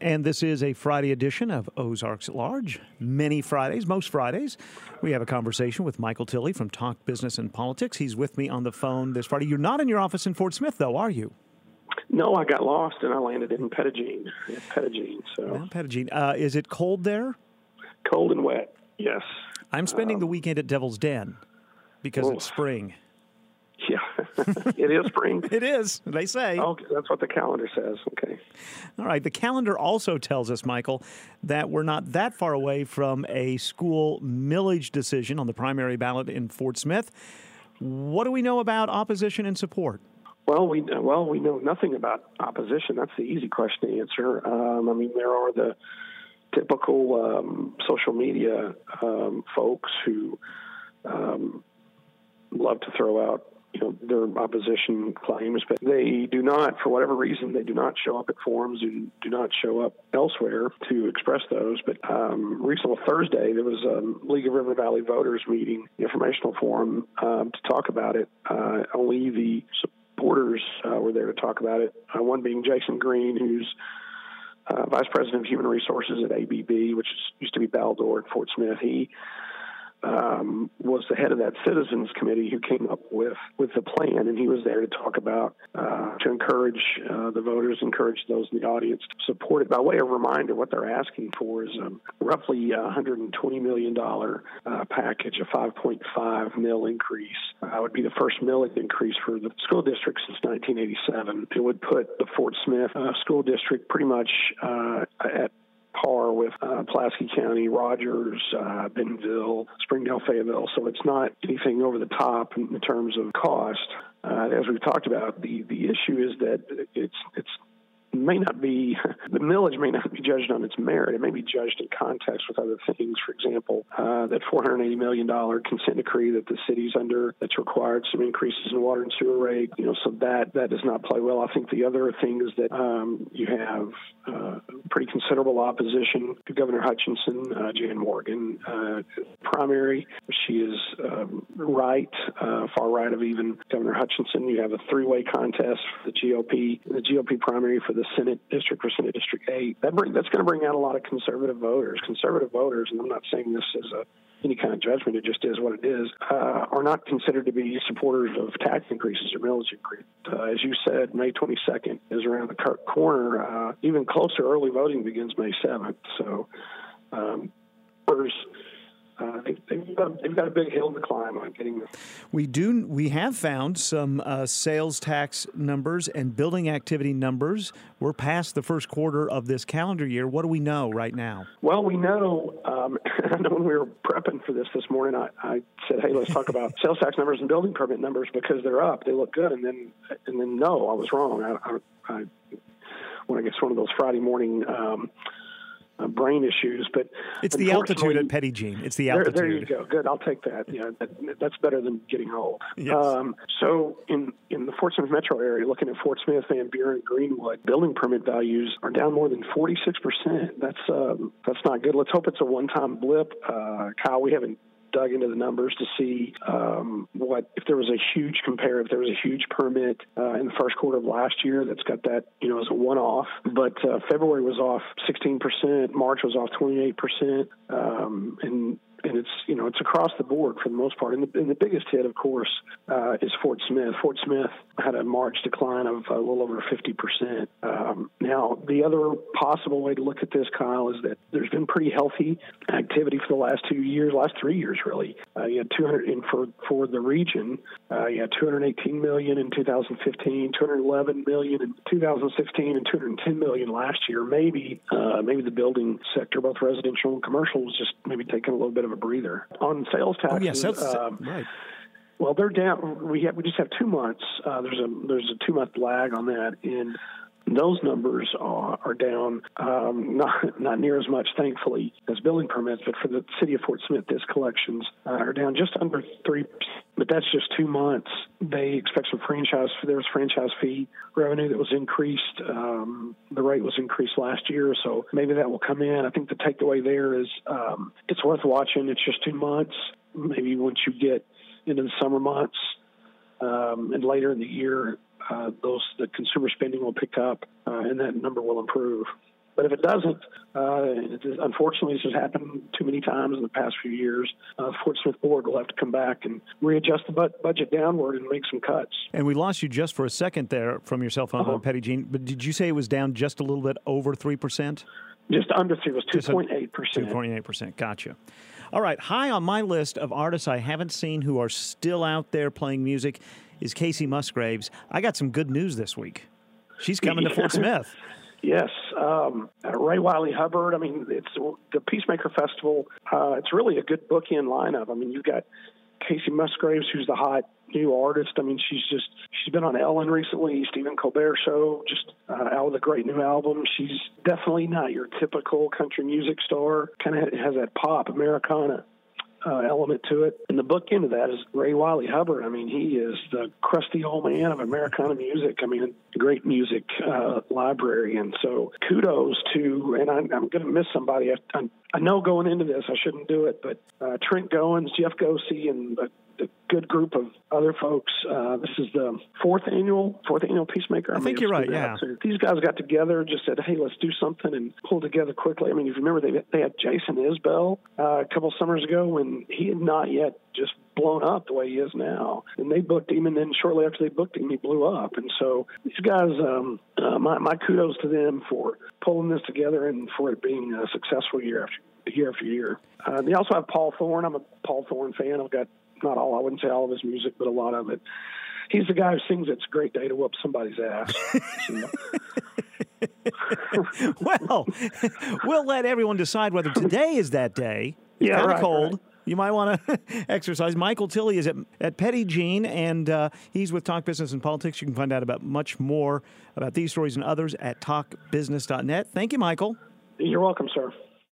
And this is a Friday edition of Ozarks at Large. Most Fridays, we have a conversation with Michael Tilley from Talk Business and Politics. He's with me on the phone this Friday. You're not in your office in Fort Smith, though, are you? No, I got lost and I landed in Pettagene. Is it cold there? Cold and wet, yes. I'm spending the weekend at Devil's Den because it's spring. Yeah, it is spring. It is, they say. Oh, that's what the calendar says. Okay. All right. The calendar also tells us, Michael, that we're not that far away from a school millage decision on the primary ballot in Fort Smith. What do we know about opposition and support? Well, we know nothing about opposition. That's the easy question to answer. There are the typical social media folks who love to throw out their opposition claims, but they do not, for whatever reason, they do not show up at forums and do not show up elsewhere to express those. But recently, Thursday, there was a League of River Valley Voters meeting, informational forum, to talk about it. Only the supporters were there to talk about it, one being Jason Green, who's Vice President of Human Resources at ABB, which used to be Baldor at Fort Smith. He was the head of that citizens committee who came up with the plan, and he was there to talk about, to encourage the voters, encourage those in the audience to support it. By way of reminder, what they're asking for is roughly $120 million package, a $5.5 mil increase. Would be the first millage increase for the school district since 1987. It would put the Fort Smith school district pretty much at par with Pulaski County, Rogers, Bentonville, Springdale, Fayetteville. So it's not anything over the top in terms of cost. As we've talked about, the issue is that the millage may not be judged on its merit. It may be judged in context with other things. For example, that $480 million consent decree that the city's under, that's required some increases in water and sewer rate. So that does not play well. I think the other thing is that you have pretty considerable opposition to Governor Hutchinson, Jan Morgan, primary. She is far right of even Governor Hutchinson. You have a three-way contest for the GOP primary for the Senate District, for Senate District 8. That's going to bring out a lot of conservative voters. Conservative voters, and I'm not saying this as any kind of judgment, it just is what it is, are not considered to be supporters of tax increases or millage increases. As you said, May 22nd is around the corner. Even closer, early voting begins May 7th. So voters, they've got a big hill to climb on getting this. We have found some sales tax numbers and building activity numbers. We're past the first quarter of this calendar year. What do we know right now? Well, we know, I know when we were prepping for this morning, I said, hey, let's talk about sales tax numbers and building permit numbers because they're up. They look good. And then no, I was wrong. I guess one of those Friday morning brain issues, but it's the altitude at Pettagene. It's the altitude. There you go. Good. I'll take that. Yeah, that's better than getting old. Yes. So in the Fort Smith metro area, looking at Fort Smith, Van Buren, Greenwood, building permit values are down more than 46%. That's not good. Let's hope it's a one-time blip. Kyle, we haven't dug into the numbers to see if there was a huge permit in the first quarter of last year that's got that as a one-off. But February was off 16%, March was off 28%, and it's across the board for the most part. And the biggest hit, of course, is Fort Smith. Fort Smith had a March decline of a little over 50%. Now, the other possible way to look at this, Kyle, is that there's been pretty healthy activity for the last 3 years, really. You had 200, and for the region, you had $218 million in 2015, $211 million in 2016, and $210 million last year. Maybe the building sector, both residential and commercial, was just maybe taking a little bit of a breather. On sales taxes, right. Well, they're down. We just have 2 months. There's a 2-month lag on that, and those numbers are down, not near as much, thankfully, as building permits. But for the city of Fort Smith, this collections are down just under 3%. But that's just 2 months. They expect some there was franchise fee revenue that was increased. The rate was increased last year, so maybe that will come in. I think the takeaway there is it's worth watching. It's just 2 months. Maybe once you get into the summer months and later in the year, the consumer spending will pick up and that number will improve. But if it doesn't, unfortunately, this has happened too many times in the past few years. The Fort Smith board will have to come back and readjust the budget downward and make some cuts. And we lost you just for a second there from your cell phone on Petit Jean. But did you say it was down just a little bit over 3%? Just under 3. It was 2.8%. 2.8%. Gotcha. All right. High on my list of artists I haven't seen who are still out there playing music is Kacey Musgraves. I got some good news this week. She's coming to Fort Smith. Yes. Ray Wiley Hubbard. I mean, it's the Peacemaker Festival. It's really a good bookend lineup. I mean, you've got Kacey Musgraves, who's the hot new artist. I mean, she's been on Ellen recently, Stephen Colbert Show, just out with a great new album. She's definitely not your typical country music star. Kind of has that pop Americana element to it. And the bookend of that is Ray Wiley Hubbard. I mean, he is the crusty old man of Americana music. I mean, great music library. And so kudos to, and I'm going to miss somebody. I know going into this I shouldn't do it, but Trent Goins, Jeff Gosey, and a good group of other folks. This is the fourth annual Peacemaker. I think you're right, yeah. So these guys got together, just said, hey, let's do something, and pulled together quickly. I mean, if you remember, they had Jason Isbell a couple summers ago when he had not yet just blown up the way he is now. And they booked him, and then shortly after they booked him, he blew up. And so these guys, my kudos to them for pulling this together and for it being a successful year after year. They also have Paul Thorne. I'm a Paul Thorne fan. I've got I wouldn't say all of his music, but a lot of it. He's the guy who sings "It's a Great Day to Whoop Somebody's Ass." Well, we'll let everyone decide whether today is that day. It's kind of cold. Right. You might want to exercise. Michael Tilley is at Petit Jean, and he's with Talk Business and Politics. You can find out about much more about these stories and others at talkbusiness.net. Thank you, Michael. You're welcome, sir.